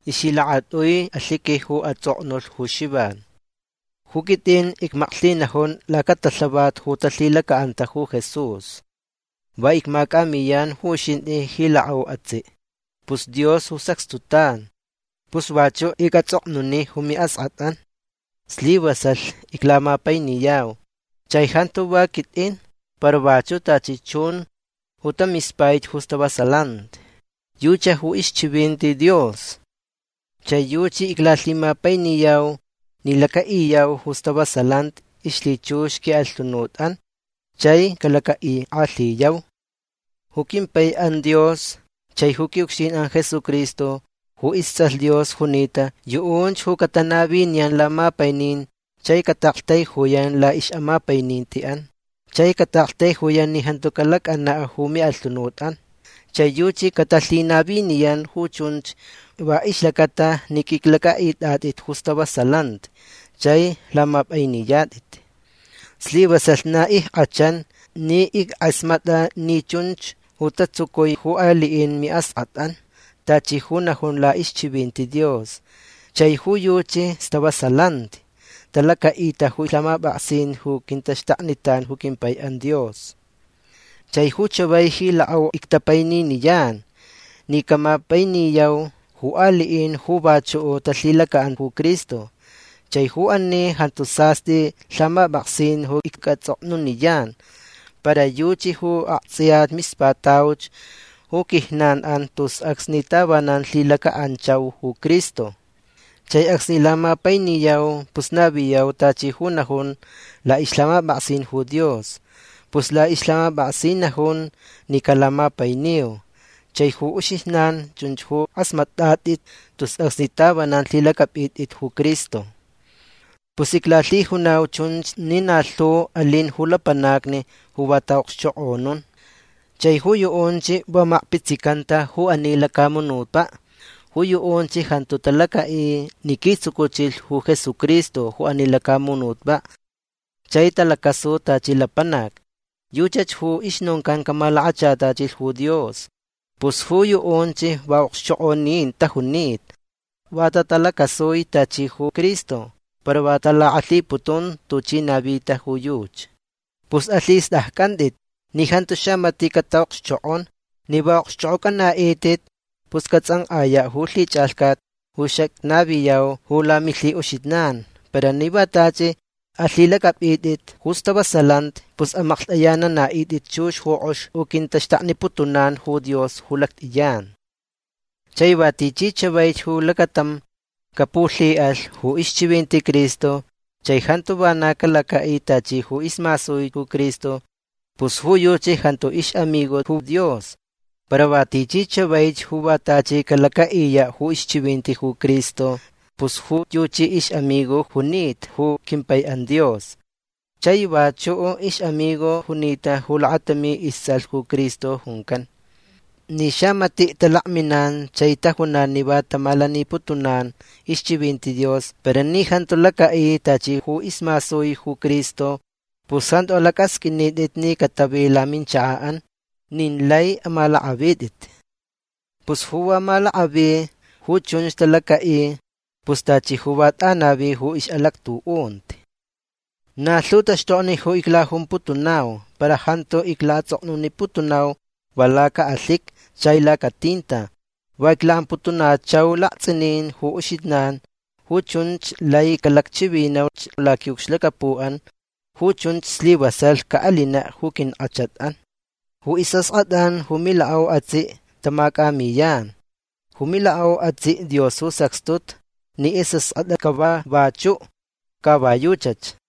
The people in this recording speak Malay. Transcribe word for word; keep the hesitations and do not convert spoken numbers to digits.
Isilaqatoy aliki hu atsoqnol hu shiban. Hukitin ikmaqlinahon lakatallabat hu tallilakaanta hu Jesús. Va ikmakamiyan hu shin'i hilaqaw atsi. Pus Dios hu sakstutan. Pus bacho ikatsoqnuni humi asqatan. Slibasal iklamapayniyaw. Chayhanto ba kitin para bacho tachichun hu tamispayt hustabasalant. Yucha hu ischibinti Dios. Chay yuchi iklallimapayniyaw nilakaiyaw hustabasalant ishlichush ki altunutan. Chay kalakai aliyaw. Hukimpay an Dios. Chay hukiukshin an Jesucristo. Hu isal Dios hunita. Yuunch hu katanabinyan lamapaynin. Chay kataktay huyan la ishamapaynin tian. Chay kataktay huyan ni hantukalak ana humi altunutan. Chay yuchi katallinabiniyan huchunch wa islakata nikiklakait atit hustabasalant. Chay lamapayniyatit. Slibasal na ikachan ni ikasmata ni chunch hutatsukoy hu aliin mi asatan. Tachi hunahun la ischibinti Dios. Chay hu yuchi stabasalant. Talakaita hu lamabaksin hu kintashtaknitan hu kimpay an Dios. Chay hu chabay hilaaw iktapayni niyan. Ni kamapayniyaw hu aliin hu bacho o tallilakaan hu Kristo. Chay hu anni hantusasti lamabaksin hu ikatsoknun niyan. Para yuchi hu aksiyat mispatawch hu kihnan antus aksnitabanan lilakaan chaw hu Kristo. Chay aksnilamapayniyaw pusnabiyaw tachi hunahun la islamabaksin hu Dios. Pus la islamabaksinahun ni kalamapayniw. Chay hu ushihnan chunch hu asmatatit tus aksnitabanan lilakapit it hu Kristo. Pusiklatli hunaw chunch ninalto alin hulapanakni hu batawksyoonun. Chay hu yuunchi bamakpitsikanta hu anilakamunupa. Hu yuunchi hanto talakai nikitsukuchil hu Jesucristo hu anilakamunutba. Chay talakaso tachilapanak. Yuchach hu ishnonkan kamalakachatachil hu Dios. Pus hu yuunchi bawksyoonin tahunit. Wata talakasoy tachi hu Kristo. Para watala atliputun tuchi nabita hu yuch. Pus atlis dahkandit. Ni hanto siya matikatawksyoon. Ni bawksyookan na itit. Pus katsang aya hu lichalkat. Hu siyak nabiyaw hu lamili ushitnan. Para ni batachi atlilakap itit. Hustabasalant. Pus amaktayana na itit chush hu osh. Ukintashtakni putunan hu Dios hu laktiyan. Chay batichi chabay hu lakatam. Kapullial hu ischibinti Cristo. Chay hanto ba nakalakaay tachi hu ismasoy hu Cristo. Pus hu yuchi hanto ish amigo hu Dios. Para batichi chabay hu batachi kalakaiya hu ischibinti hu Cristo. Pus hu yuchi ish amigo hunit hu kimpay an Dios. Chay bacho ish amigo hunita hu laatami isal hu Cristo hunkan. Ni siya mati talakminan chay tahunan ni bata malani putunan ischibinti Dios. Pero ni hanto lakai tachi hu ismasoy hu Cristo. Pusanto alakas kinidit ni katabi lamin tsaan. Ninlay amalakabidit. Pus huwa malakabi hu chunch talakai. Pus tachi huwat anabi hu ish alaktuunt. Naslutash ni hu iklahum putunaw. Para hanto iklatsokno ni putunaw. Wala ka alik chay la katinta. Waglaan putuna chaw laksinin hu ushitnan. Hu chunch lay kalakchibinaw lakyukslakapuan. Hu chunch slibasal kaalina hu kinachatan. Hu isasatan humilaaw atsi tamakamiyan. Humilaaw atsi Dios hu sakstut. Ni isasat kaba bacho kabayuchach.